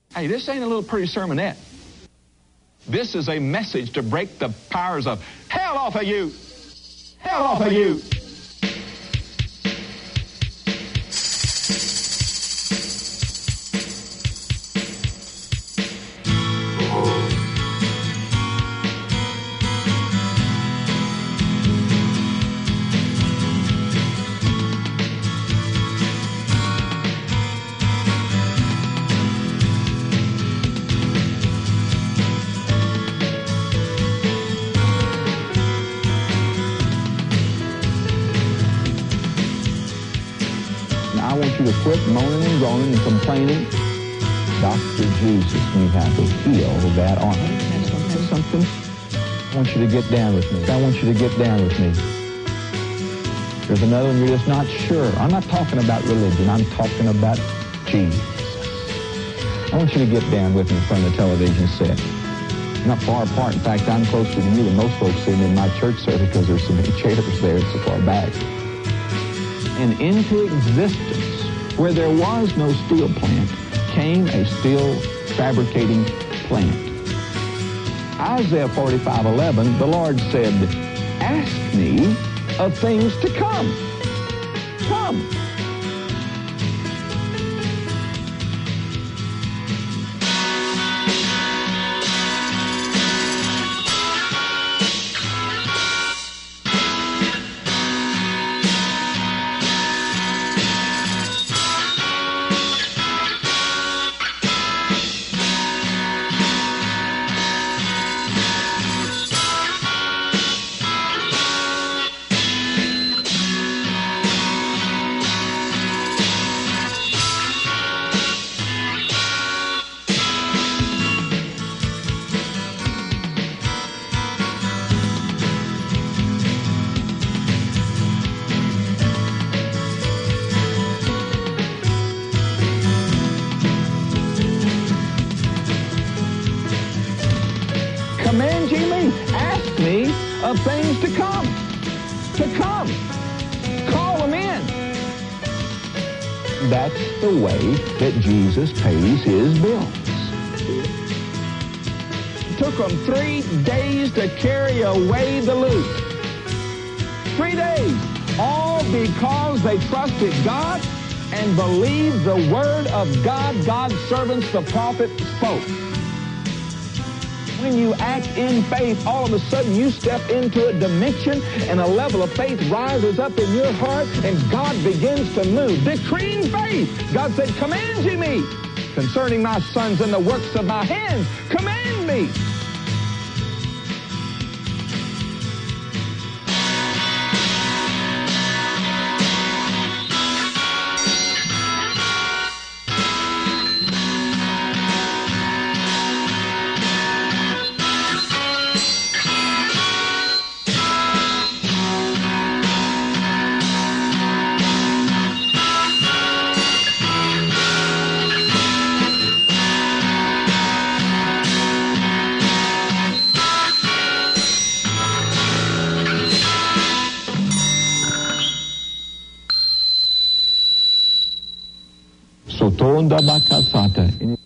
Hey, this ain't a little pretty sermonette. This is a message to break the powers of hell off of you. Hell off of you. I want you to quit moaning and groaning and complaining. Dr. Jesus knew how to heal that arm. Something. I want you to get down with me. I want you to get down with me. There's another one you're just not sure. I'm not talking about religion. I'm talking about Jesus. I want you to get down with me in front of the television set. Not far apart. In fact, I'm closer to you than most folks sitting in my church service because there's so many chairs there so far back. And into existence, where there was no steel plant, came a steel fabricating plant. Isaiah 45:11, the Lord said, ask me of things to come. Come. Command Jimmy, ask me of things to come. To come. Call them in. That's the way that Jesus pays his bills. It took them 3 days to carry away the loot. 3 days. All because they trusted God and believed the word of God. God's servants, the prophet, spoke. When you act in faith, all of a sudden you step into a dimension and a level of faith rises up in your heart and God begins to move. Decreeing faith. God said, command ye me concerning my sons and the works of my hands. Command me. Sotonda bakasata.